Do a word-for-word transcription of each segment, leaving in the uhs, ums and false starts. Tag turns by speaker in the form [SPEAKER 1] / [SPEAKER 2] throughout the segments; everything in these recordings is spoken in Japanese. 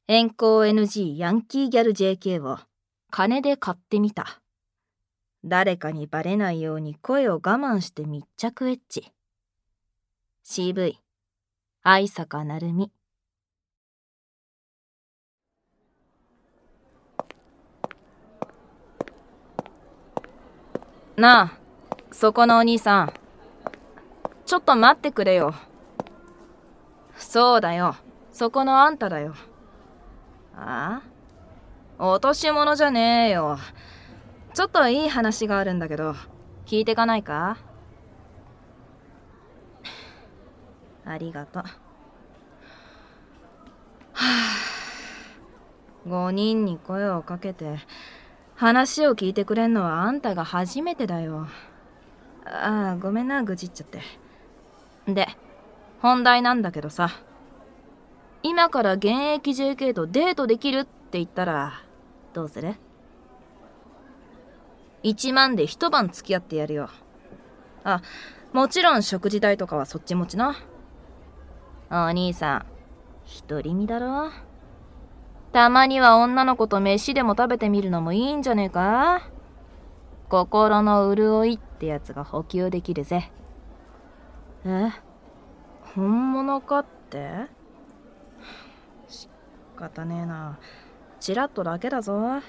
[SPEAKER 1] 変更 エヌジー ヤンキーギャル ジェーケー を金で買ってみた。誰かにバレないように声を我慢して密着エッチ。シーブイ 愛坂成美。なあ、そこのお兄さん。ちょっと待ってくれよ。そうだよ、そこのあんただよ。ああ？落とし物じゃねえよ。ちょっといい話があるんだけど、聞いてかないか？ありがとう。はあ、ごにんに声をかけて話を聞いてくれんのはあんたが初めてだよ。ああ、ごめんな、愚痴っちゃって。で、本題なんだけどさ、今から現役 ジェーケー とデートできるって言ったらどうする？いちまんで一晩付き合ってやるよ。あ、もちろん食事代とかはそっち持ちな。お兄さん、独り身だろ？たまには女の子と飯でも食べてみるのもいいんじゃねえか？心の潤いってやつが補給できるぜ。え？本物かって？仕方ねえな。チラッとだけだぞ。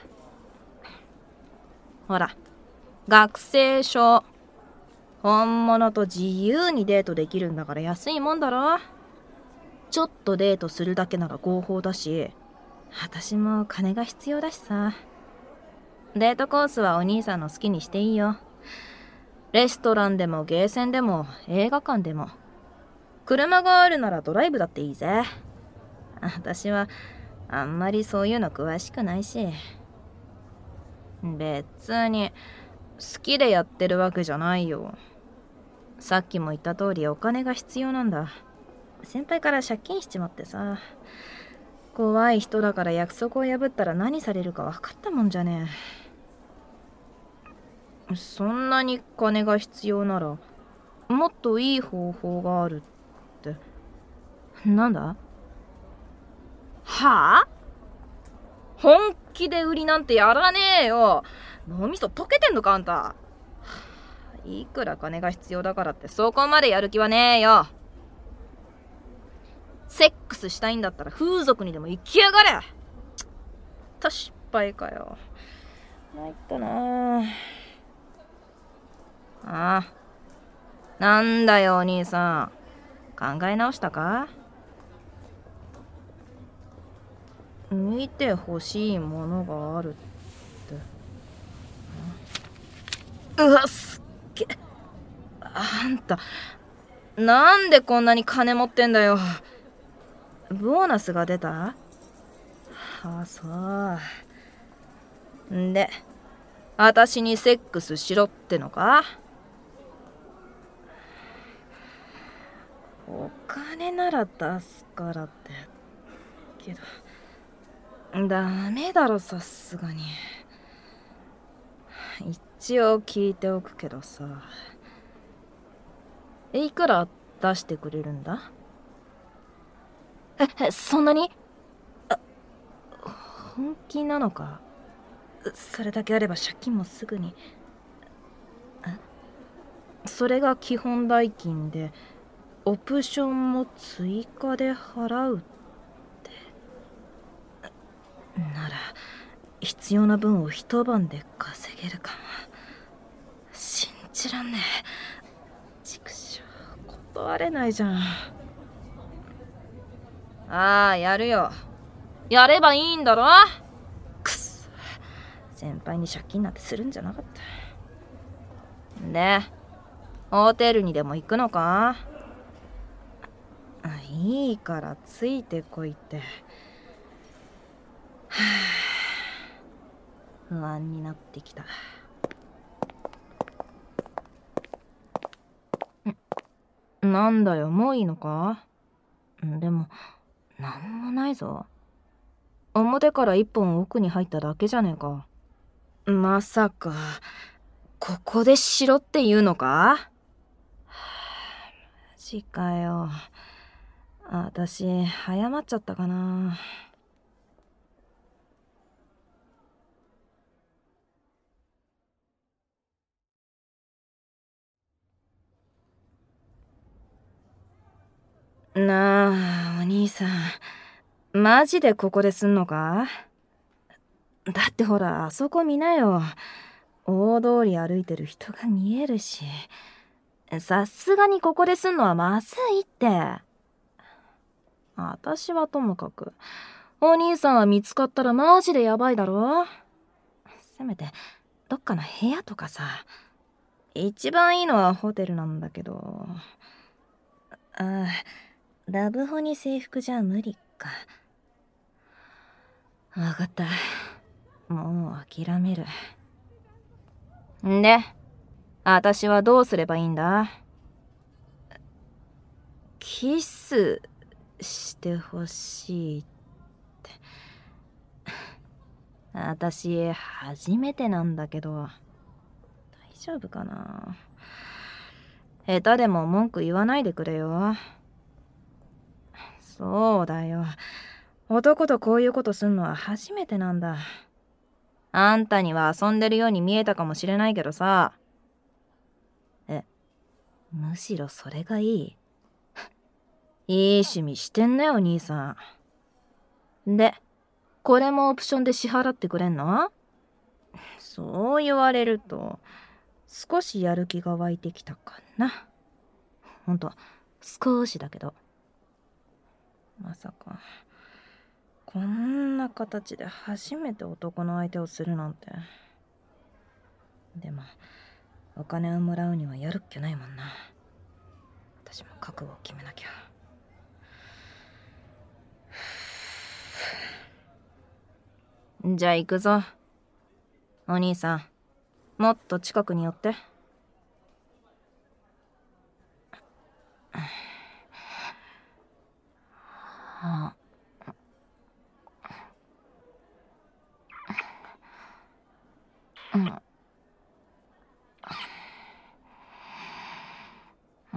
[SPEAKER 1] ほら、学生証。本物と自由にデートできるんだから安いもんだろ。ちょっとデートするだけなら合法だし、私も金が必要だしさ。デートコースはお兄さんの好きにしていいよ。レストランでもゲーセンでも映画館でも。車があるならドライブだっていいぜ。私はあんまりそういうの詳しくないし。別に好きでやってるわけじゃないよ。さっきも言った通りお金が必要なんだ。先輩から借金しちまってさ。怖い人だから約束を破ったら何されるか分かったもんじゃねえ。そんなに金が必要ならもっといい方法があるって。なんだ？はあ？本気で売りなんてやらねえよ。脳みそ溶けてんのかあんた。いくら金が必要だからってそこまでやる気はねえよ。セックスしたいんだったら風俗にでも行きやがれ。ちょっと失敗かよ。参ったなあ。ああ、なんだよお兄さん、考え直したか？見てほしいものがあるって。うわ、すっげ。あんたなんでこんなに金持ってんだよ。ボーナスが出た？あ、そう。んで、私にセックスしろってのか？お金なら出すからって。けど、ダメだろ、さすがに。一応聞いておくけどさ。え、いくら出してくれるんだ？え、そんなに？あ、本気なのか？それだけあれば借金もすぐに。それが基本代金でオプションも追加で払うってなら必要な分を一晩で稼げるかも。信じらんねえ。畜生、断れないじゃん。ああ、やるよ。やればいいんだろ。くっそ、先輩に借金なんてするんじゃなかった。で、ホテルにでも行くのか？いいからついてこいって。はあ、不安になってきた。なんだよ、もういいのか？でもなんもないぞ。表から一本奥に入っただけじゃねえか。まさかここでしろって言うのか？マジかよ。私早まっちゃったかな。 なあ、お兄さん。マジでここですんのか？だってほら、あそこ見なよ。大通り歩いてる人が見えるし。さすがにここですんのはまずいって。私はともかく。お兄さんは見つかったらマジでやばいだろ？せめて、どっかの部屋とかさ。一番いいのはホテルなんだけど。ああ、ラブホに制服じゃ無理か。わかった。もう諦める。んで、私はどうすればいいんだ？キスしてほしいって。私、初めてなんだけど、大丈夫かな？下手でも文句言わないでくれよ。そうだよ。男とこういうことすんのは初めてなんだ。あんたには遊んでるように見えたかもしれないけどさ。え、むしろそれがいい。いい趣味してんねお兄さん。で、これもオプションで支払ってくれんの？そう言われると、少しやる気が湧いてきたかな。ほんと、少しだけど。まさか、こんな形で初めて男の相手をするなんて。でも、お金をもらうにはやるっきゃないもんな。私も覚悟を決めなきゃ。じゃあ行くぞ。お兄さん、もっと近くに寄って。あ、うん。うん。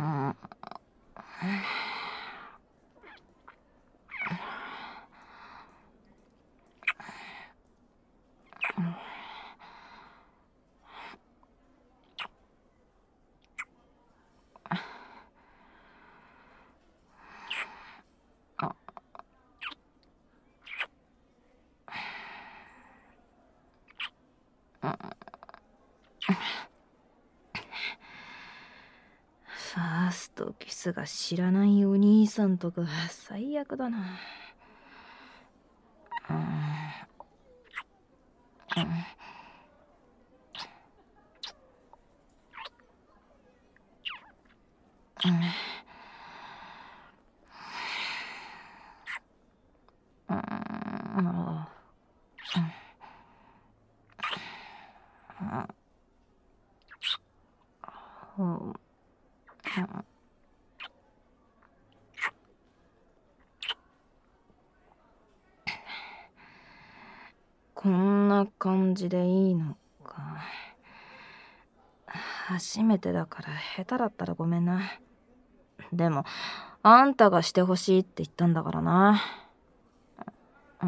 [SPEAKER 1] ファーストキスが知らないお兄さんとか最悪だな。うん。うん。こんな感じでいいのか。初めてだから下手だったらごめんな。でも、あんたがしてほしいって言ったんだからな。うん。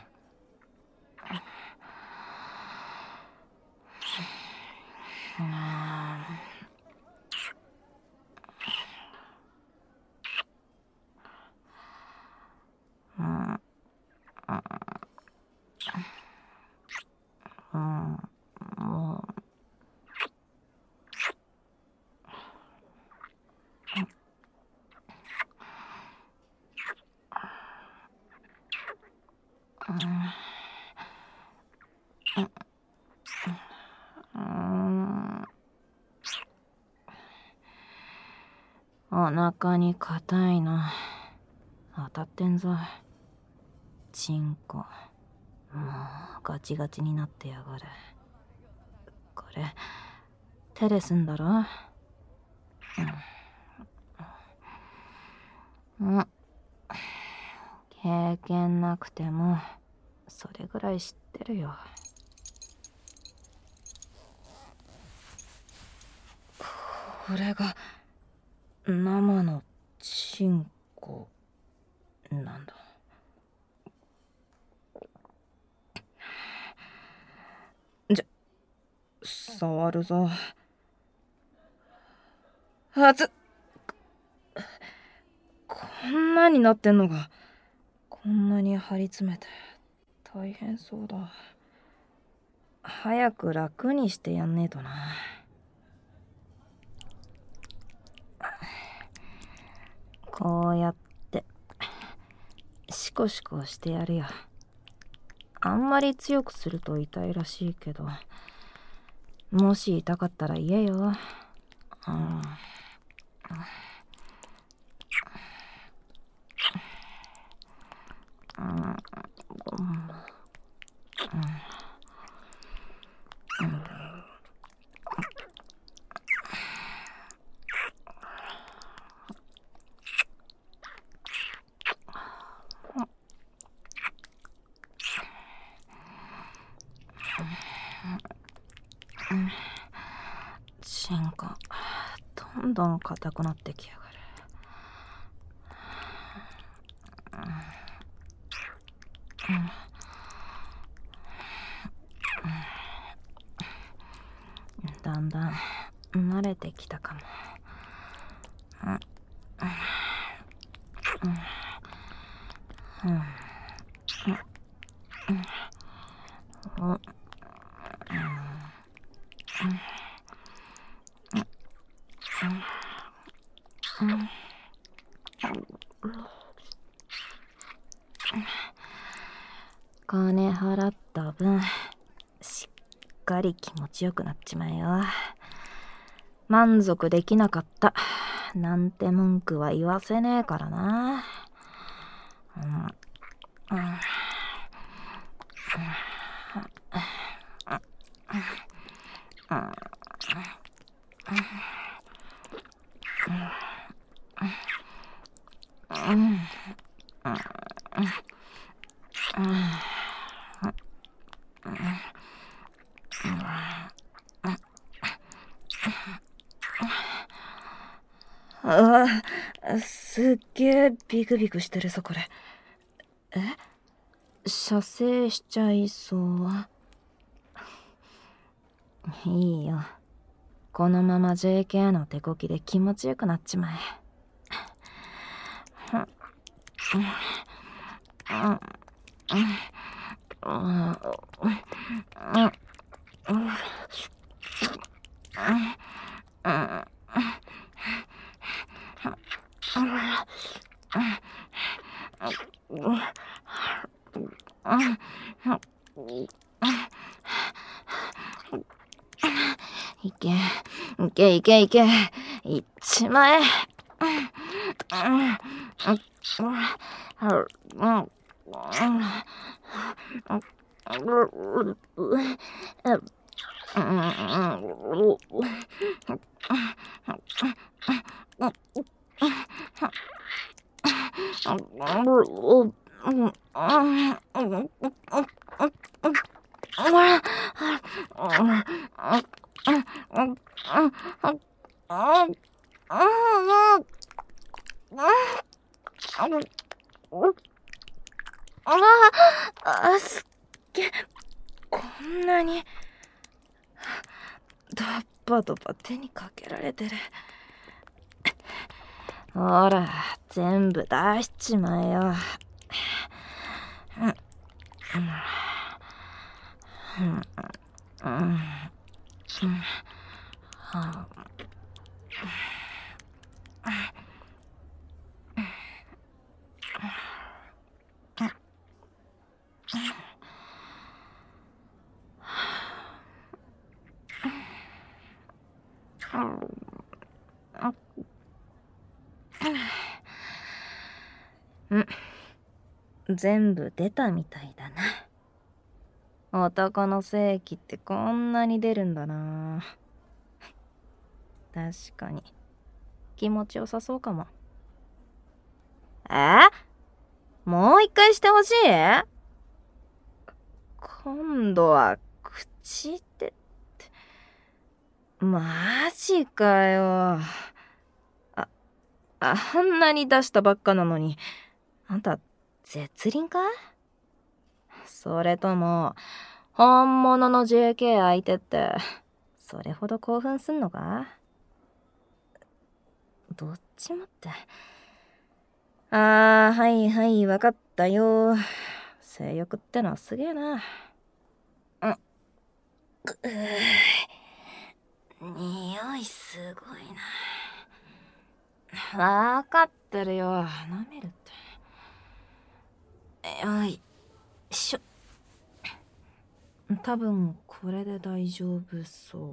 [SPEAKER 1] うん。うん。もう。お腹に硬いな。当たってんぞ。チンコ。もうガチガチになってやがる。これ、手ですんだろ？うん。うん。経験なくても、それぐらい知ってるよ。これが、生のチンコ、なんだ。じゃ、触るぞ。熱っ。こになってんのが。こんなに張り詰めて大変そうだ。早く楽にしてやんねえとな。こうやってシコシコしてやるよ。あんまり強くすると痛いらしいけど、もし痛かったら言えよ。うん。チンコどんどん硬くなってきやがる。だんだん慣れてきたかも。金払った分しっかり気持ちよくなっちまえよ。満足できなかったなんて文句は言わせねえからな。うんうんああ、すっげえビクビクしてるぞこれ。え？射精しちゃいそう。いいよ。このまま ジェーケー の手こきで気持ちよくなっちまえ。いけいけいけいけいっちまえ。あ、すっげ、こんなにドバドバ手にかけられてる。ほら全部出しちまえよ。うん全部出たみたいだな。男の性器ってこんなに出るんだな。確かに気持ちよさそうかも。え？もう一回してほしい？今度は口ってってマジかよ。ああんなに出したばっかなのにあんた絶倫か？それとも本物の ジェーケー 相手ってそれほど興奮すんのか？どっちもってあー、はいはい、わかったよ。性欲ってのはすげえな。うん。くうー匂いすごいな。わかってるよ。舐めるって。よいしょ。多分これで大丈夫そう。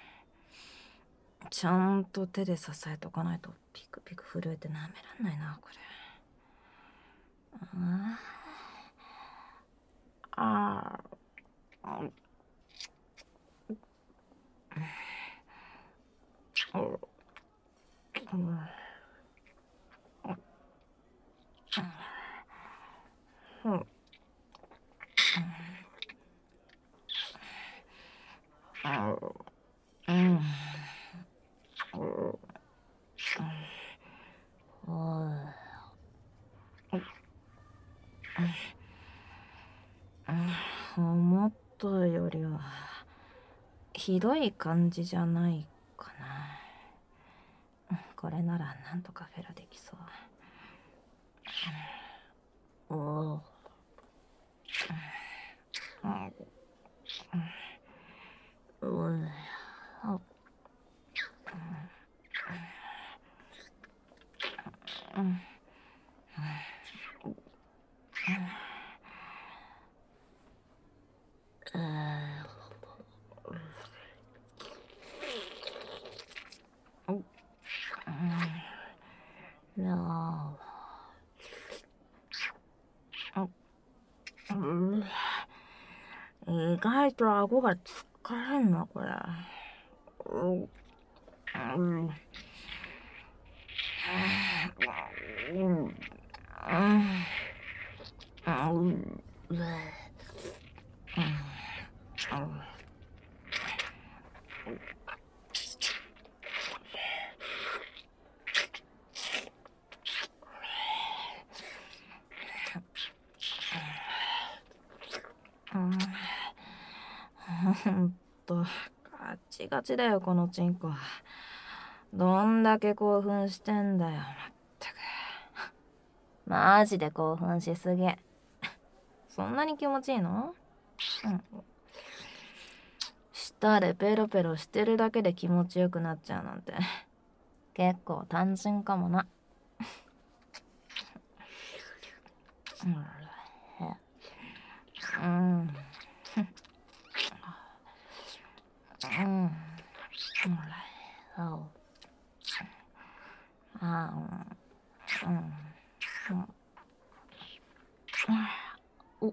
[SPEAKER 1] ちゃんと手で支えとかないとピクピク震えて舐めらんないな、これ。ああ。思ったよりはひどい感じじゃないかな。これならなんとかフェラできそう。おお。意外と顎が疲れんな、これ。うん。ほんとガチガチだよこのチンコ。どんだけ興奮してんだよ、まったく。マジで興奮しすぎ。そんなに気持ちいいの？うん。舌でペロペロしてるだけで気持ちよくなっちゃうなんて結構単純かもな。うん。うん。うん。あうん。うん。お、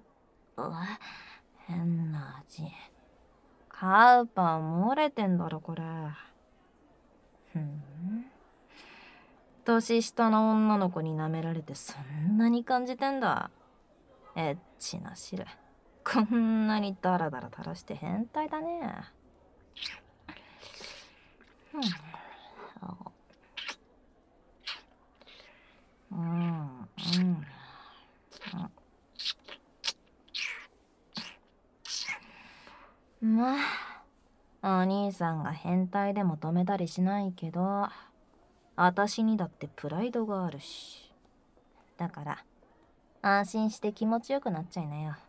[SPEAKER 1] 変な味。カウパー漏れてんだろこれ。ふん。年下の女の子に舐められてそんなに感じてんだ。エッチな汁。こんなにダラダラ垂らして変態だね。うん。うん。うん。まあ、お兄さんが変態でも止めたりしないけど、私にだってプライドがあるし。だから、安心して気持ちよくなっちゃいなよ。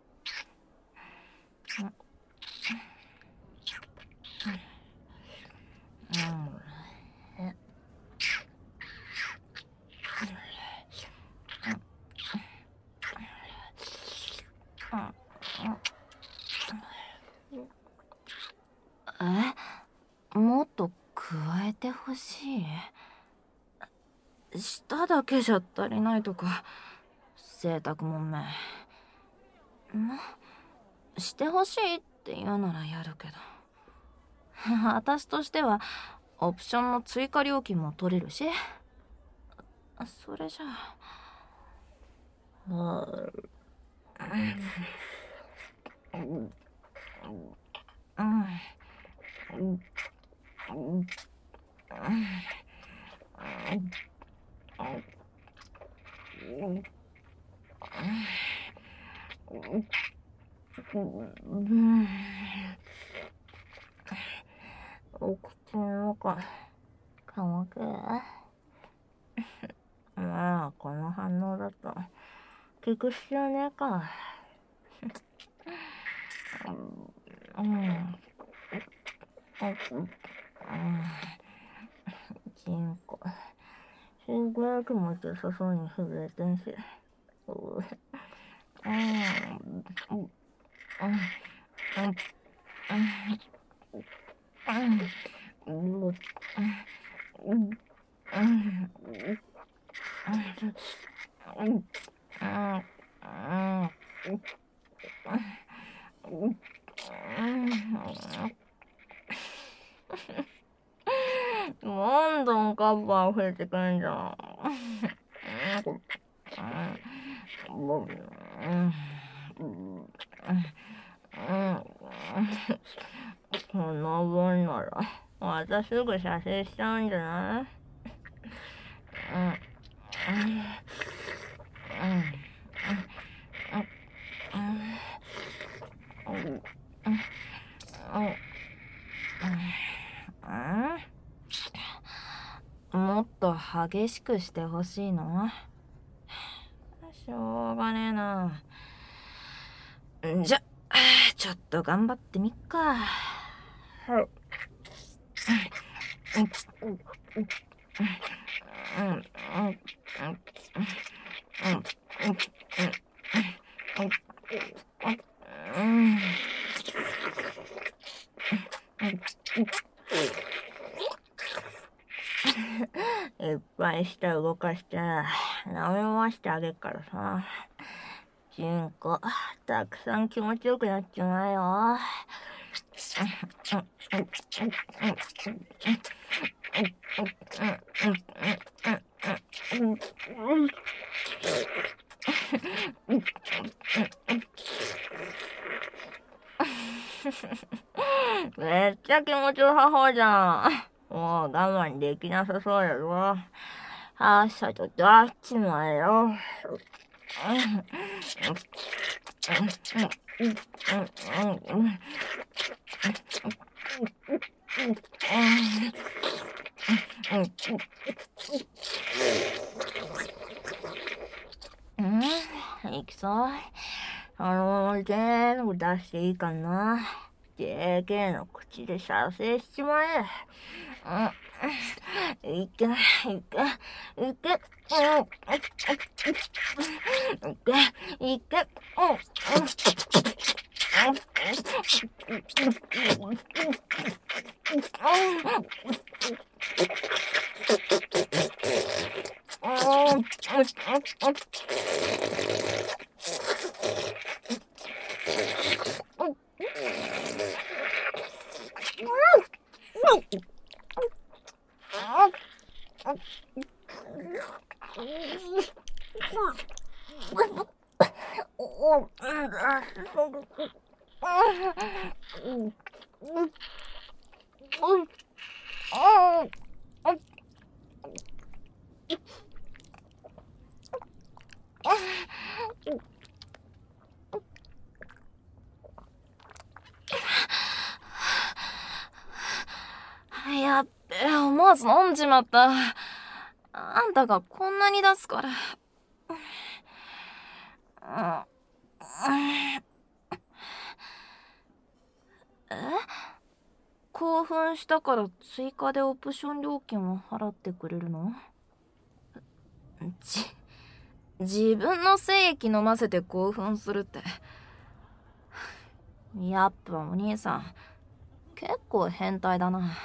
[SPEAKER 1] え？もっと加えてほしい？舌だけじゃ足りないとか、贅沢もんめ。ま、してほしいって言うならやるけど。私としては、オプションの追加料金も取れるし。それじゃあ。うん。お口の中乾く。まあ反応だと聞く必要ねえか。うん。うん。チンコ。すごい気持ちよさそうに震えてんし。うん。うん。うん。うん。うん。うん。どんどんカッパー増えてくんじゃん。この分ならまたすぐ射精しちゃうんじゃない？もっと激しくしてほしいの？しょうがねえな。じゃ、ちょっと頑張ってみっか。いっぱい舌動かして舐め回してあげっからさ。チンコたくさん気持ちよくなっちまえよ。めっちゃ気持ちよさそうじゃん。もう我慢できなさそうやろ。さっさと出しちまえよ。うん、いきそう。あの全部出していいかな。ジェーケー の口で射精しちまえ。うん。いけ、いけ、いけ、うん。いけ、いけ、うん。やっべ、思わず飲んじまった。あんたがこんなに出すから。え？興奮したから追加でオプション料金を払ってくれるの？ち、自分の精液飲ませて興奮するって。やっぱお兄さん、結構変態だな。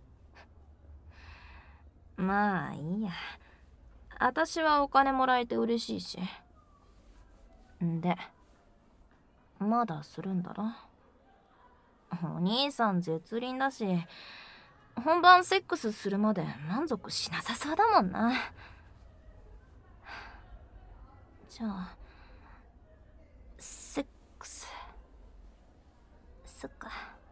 [SPEAKER 1] まあいいや。私はお金もらえて嬉しいし。んで、まだするんだろ？お兄さん絶倫だし、本番セックスするまで満足しなさそうだもんな。じゃあ、セックス。そっか。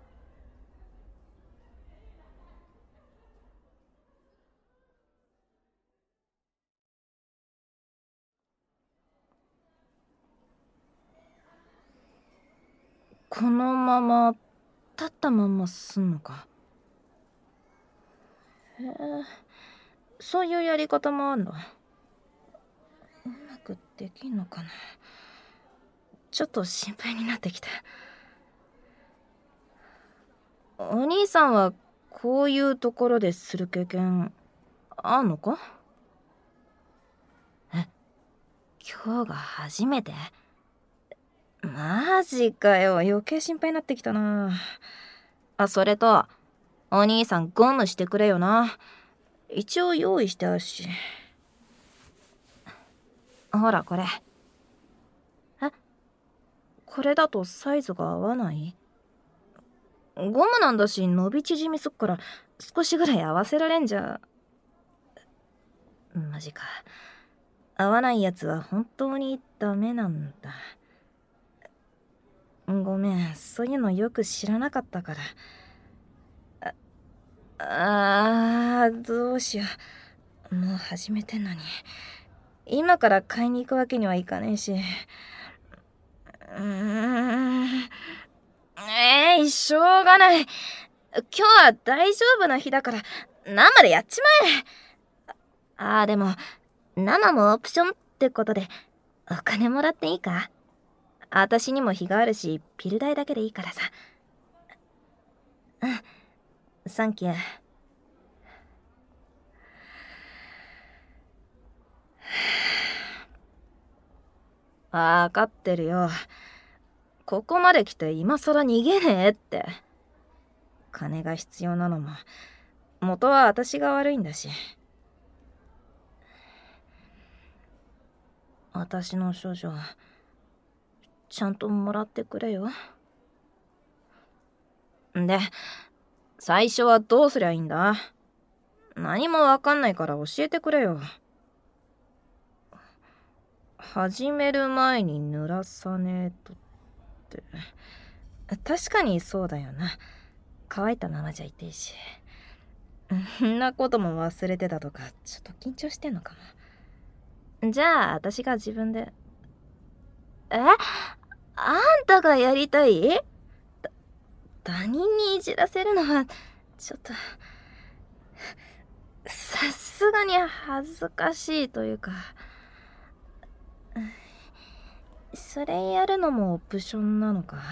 [SPEAKER 1] このまま立ったまますんのか？へえ、そういうやり方もあんだ。 くできんのかな。ちょっと心配になってきた。お兄さんはこういうところでする経験あんのか？え、今日が初めて？マジかよ、余計心配になってきたな。あ、それとお兄さんゴムしてくれよな。一応用意してあるし。ほらこれ。え、これだとサイズが合わない？ゴムなんだし伸び縮みすっから少しぐらい合わせられんじゃ。マジか。合わないやつは本当にダメなんだ。ごめん、そういうのよく知らなかったから。ああー、どうしよう。もう始めてんのに。今から買いに行くわけにはいかねえし。うーん。ええー、しょうがない。今日は大丈夫な日だから生でやっちまえ。ああ、でも生もオプションってことでお金もらっていいか？私にも日があるしピル代だけでいいからさ。うん、サンキュー。わかってるよ。ここまで来て今更逃げねえって。金が必要なのも元は私が悪いんだし。私の処女ちゃんともらってくれよ。で、最初はどうすりゃいいんだ？何もわかんないから教えてくれよ。始める前に濡らさねえとって。確かにそうだよな。乾いたままじゃ痛いし。んなことも忘れてたとか、ちょっと緊張してんのかも。じゃあ、私が自分で。え？あんたがやりたい？た他人にいじらせるのは、ちょっと、さすがに恥ずかしいというか。それやるのもオプションなのか？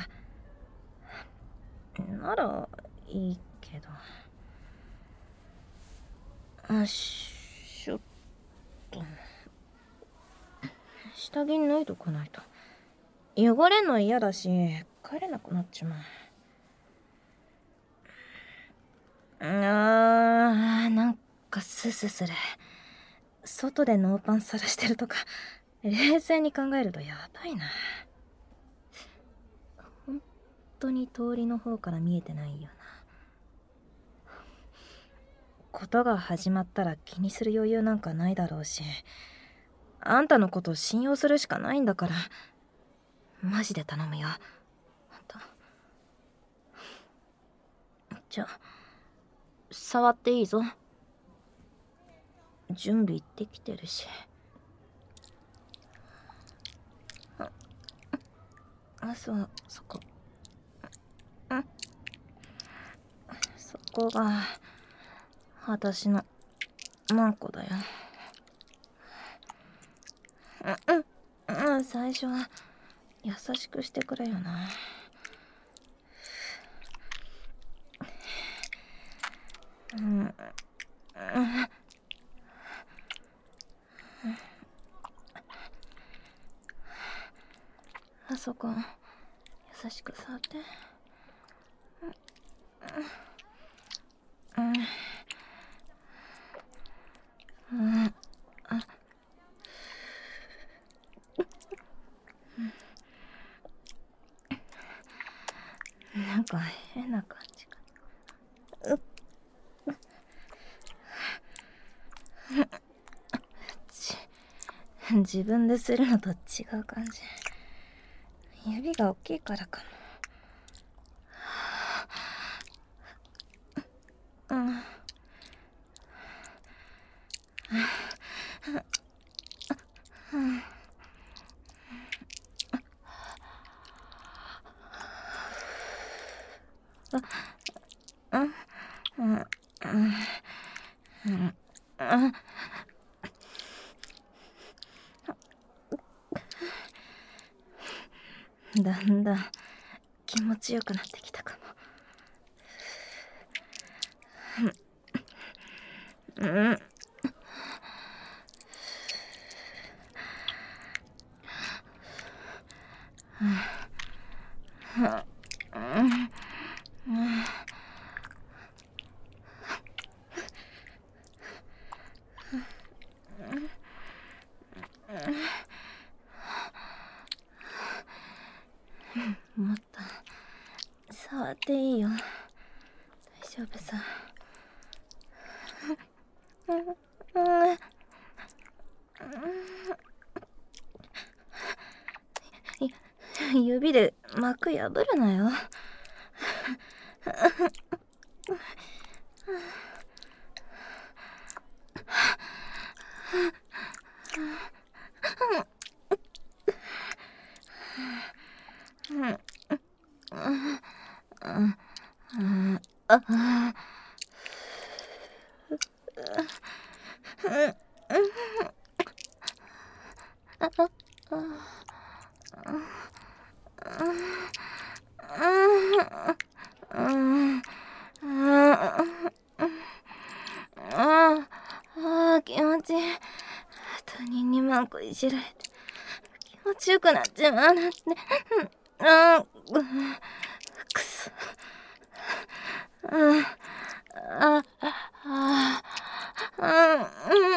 [SPEAKER 1] ならいいけど。あ、しょっと。下着脱いとかないと。汚れんの嫌だし、帰れなくなっちまう。あー、なんかススする。外でノーパンさらしてるとか、冷静に考えるとやばいな。本当に通りの方から見えてないよな。ことが始まったら気にする余裕なんかないだろうし、あんたのこと信用するしかないんだから、マジで頼むよ。ほんと。じゃあ、触っていいぞ。準備できてるし。あ、あ、そう、そこ。ん？そこが、私の、マンコだよ。うん、うん、うん、最初は、優しくしてくれよな。うん、うん、あそこ優しく触って。うん、うん、うん、あ、なんか変な感じか。うち自分でするのと違う感じ。指が大きいからかも。うん。うん、うん、うん、うん、うん。 だんだん気持ちよくなってきたかも。うん。もっと触っていいよ。大丈夫さ。指で膜破るなよ。気持ちいい。他人にマンコいじられて気持ちよくなっちまうなんて。あくそ。ああああ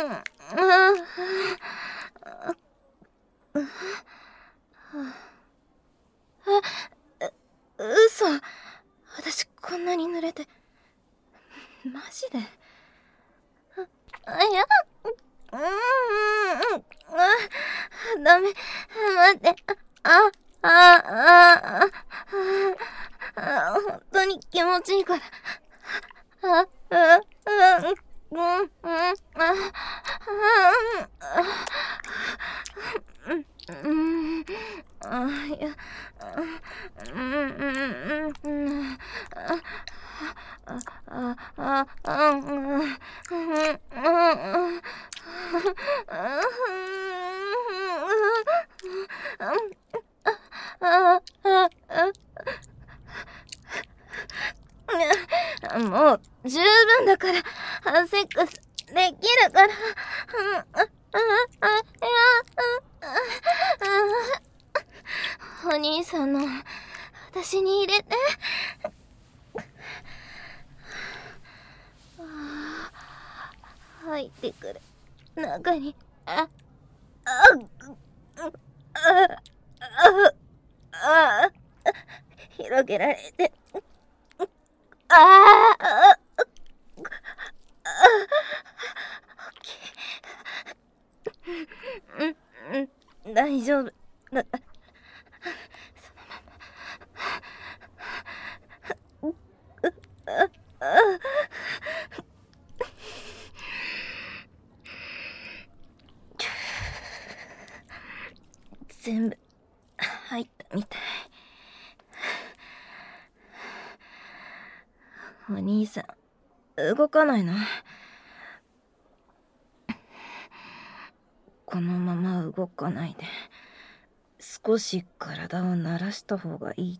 [SPEAKER 1] 嘘。私こんなに濡れてマジで。あ、いや、うーん、あ、ダメ、待って、あ、あ、あ、あ、あ、本当に気持ちいいから。あ、あ、あ、うん、うん、あ、うん、あ、いや、うん、うん、うん、あ、あ、あ、あ、うん、うん、もう十分だからセックスできるから。お兄さんの私に入れて。入ってくる中に、あ、あ、あ、あ、あ、広げられて、ああ、あ、うん、大丈夫だ。全部入ったみたい。お兄さん動かないの？このまま動かないで少し体を慣らした方がいいって。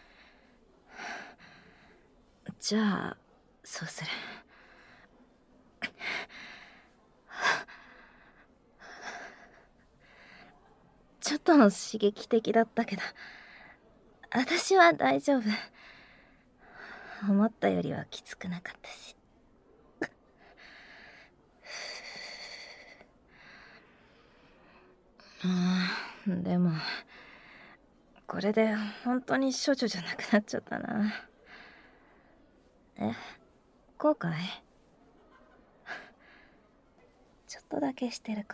[SPEAKER 1] じゃあそうする。ちょっと刺激的だったけど私は大丈夫。思ったよりはきつくなかったし。ああ、でもこれで本当に処女じゃなくなっちゃったな。え、後悔？ちょっとだけしてるか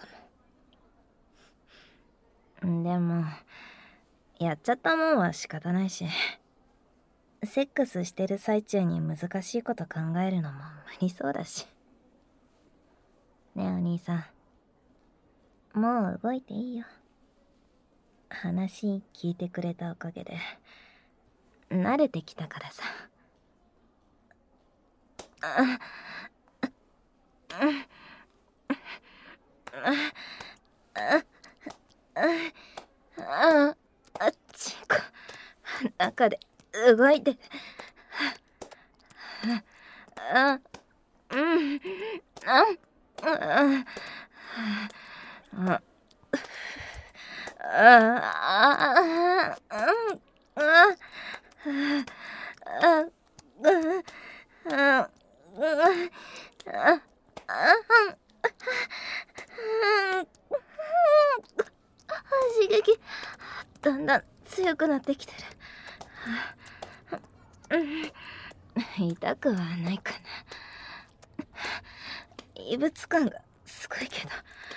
[SPEAKER 1] も。でもやっちゃったもんは仕方ないし、セックスしてる最中に難しいこと考えるのも無理そうだし。ねえお兄さん、もう動いていいよ。話聞いてくれたおかげで慣れてきたからさ。あ、あ、あ、あ、あ、あっち。 中で動いてる。あ、うん、あ、あ、あ、あ、刺激だんだん強くなってきてる。痛くはないかな。異物感がすごいけど。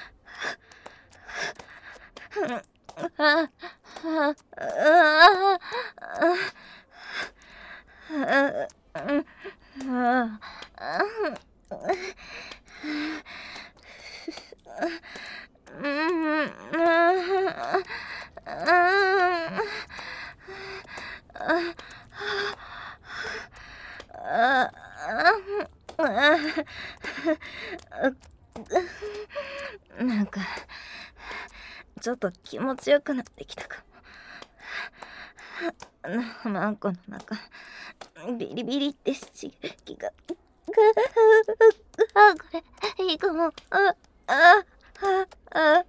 [SPEAKER 1] なんかちょっと気持ちよくなってきたかも。マンコの中ビリビリって刺激が。あ、これいいかも。ああああ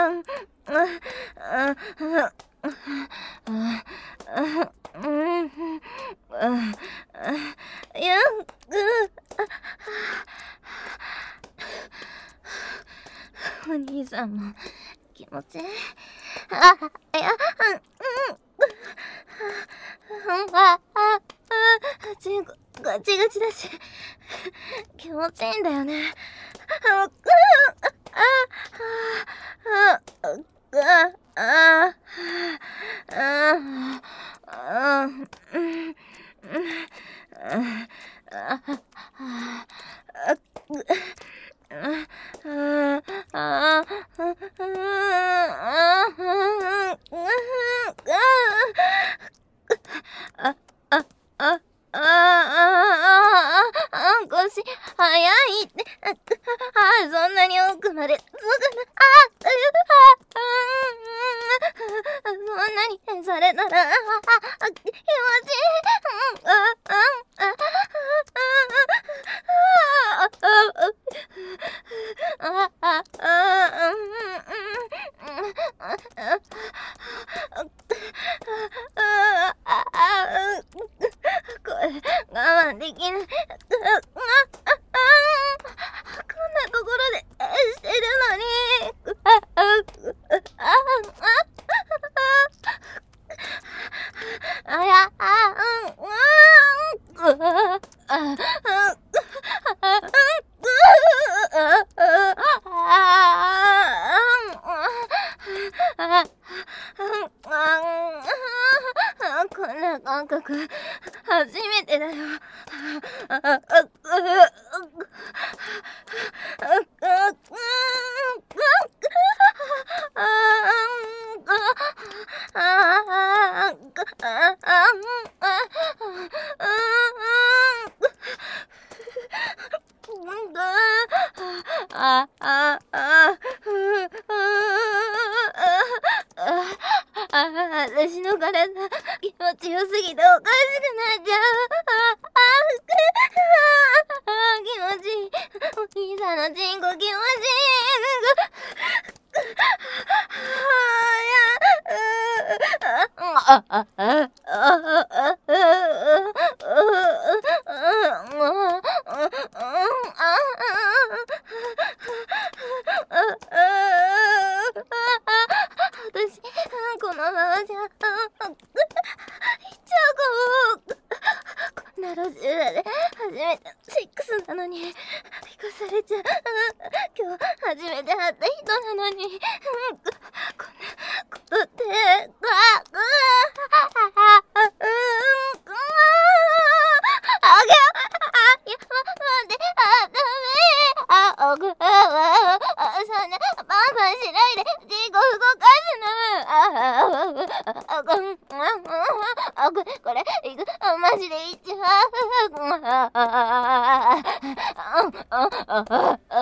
[SPEAKER 1] お兄さんも気持ちいい。あ、いや、うん、あ、あ、チンコガチガチだし気持ちいいんだよね。あ、あ、あ、あ、あ、腰早いって。あ、そんなに奥までつくな。あ、そんなにされたら気持ちいい。これ我慢できない。こんなところでしてるのに。あや、あ、うん、うん、こんな感覚初めてだよ。私の体気持ちよすぎておかしくなっちゃう。気持ちいい。お兄さんのチンコ気持ちいい。私このままじゃいっちゃうかも。こんな路地裏で初めてセックスなのに引かされちゃう。今日初めて会った人なのにこんなことってこれいくマジでいっちゃ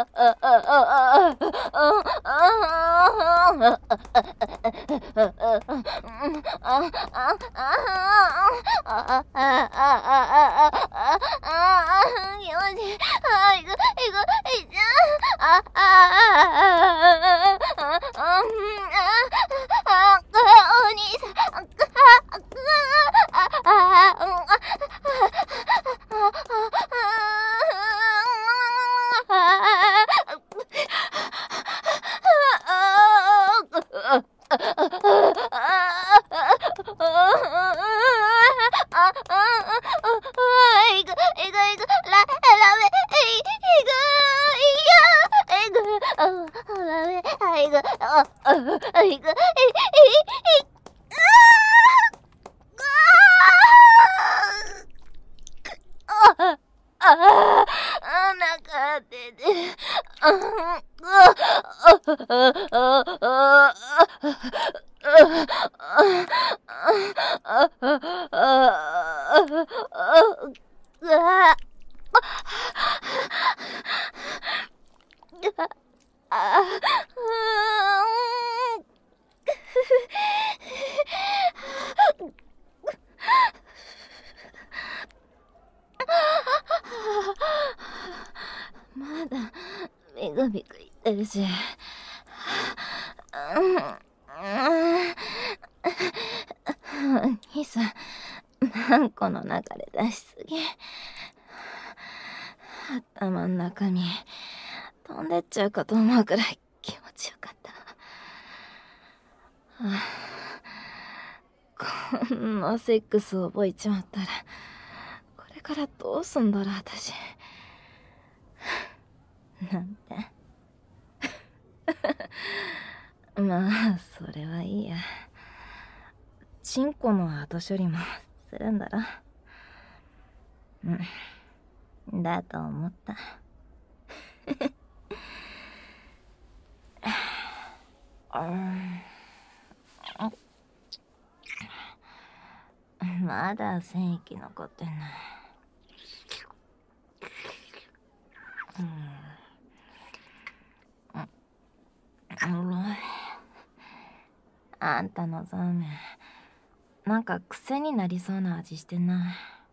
[SPEAKER 1] う。 まだビクビク言ってるし。兄さん、何個の中で出しすぎ。頭の中身飛んでっちゃうかと思うくらい気持ちよかった。はあ、こんなセックス覚えちまったらこれからどうすんだろう私。なんてまあそれはいいや。チンコの後処理もするんだろ。うんだと思ったまだ精液残ってんな。うん、あんたのザーメンなんか癖になりそうな味してんな。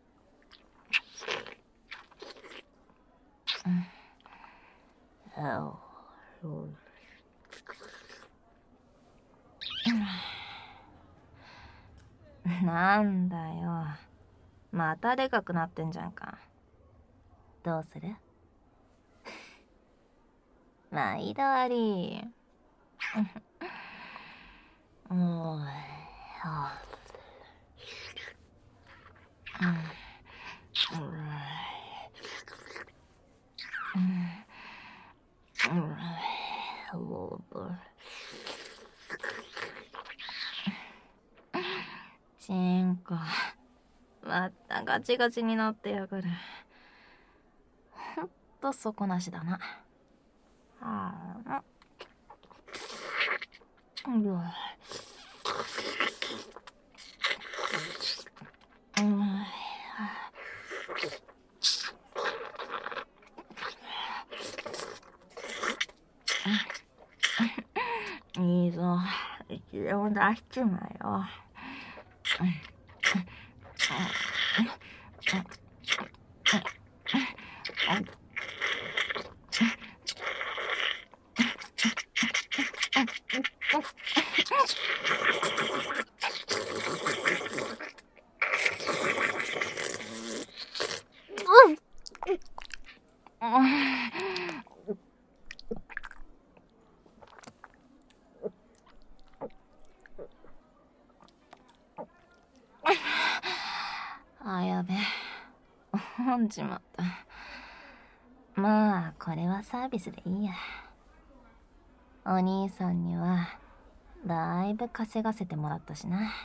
[SPEAKER 1] なんだよ、またでかくなってんじゃんか。どうする？毎度あり。もうチンコまたガチガチになってやがる。ほんと底なしだな。ああ、うわ、いいぞ、いつでも出しちまえよ。あ、やべえ、ほんじまった。まあこれはサービスでいいや。お兄さんにはだいぶ稼がせてもらったしな。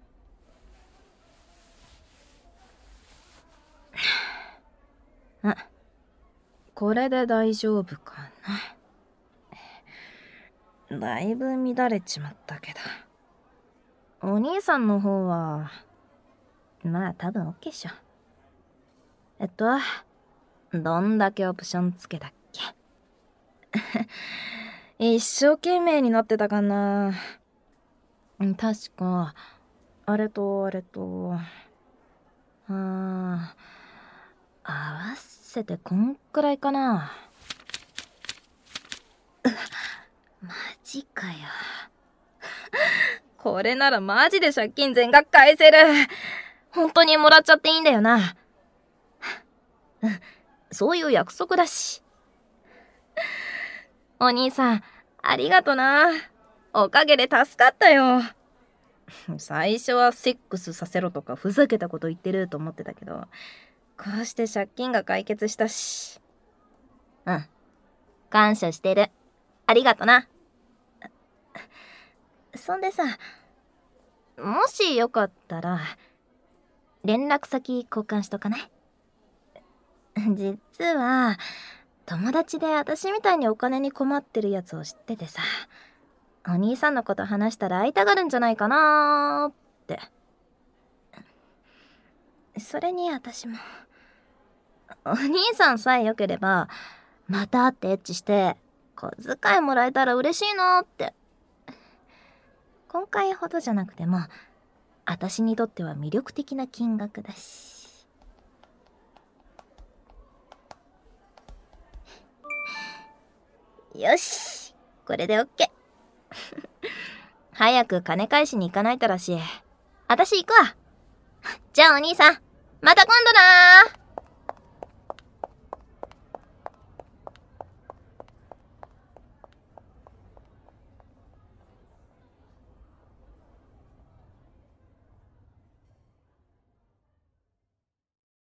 [SPEAKER 1] あ、これで大丈夫かな。だいぶ乱れちまったけど、お兄さんの方はまあ多分 OK っしょ。えっとどんだけオプションつけたっけ一生懸命になってたかな。 確か、あれとあれと、あー、合わせてこんくらいかな。マジかよ。これならマジで借金全額返せる。本当にもらっちゃっていいんだよな。うん、そういう約束だし。お兄さん、ありがとな。おかげで助かったよ。最初はセックスさせろとかふざけたこと言ってると思ってたけど、こうして借金が解決したし。うん。感謝してる。ありがとな。そんでさ、もしよかったら、連絡先交換しとかない？実は、友達で私みたいにお金に困ってるやつを知っててさ、お兄さんのこと話したら会いたがるんじゃないかなーって。それに私も、お兄さんさえ良ければ、また会ってエッチして、小遣いもらえたら嬉しいなーって。今回ほどじゃなくても、私にとっては魅力的な金額だし。よし、これでオッケー。早く金返しに行かないとらしい。私行くわ。じゃあお兄さん、また今度なー。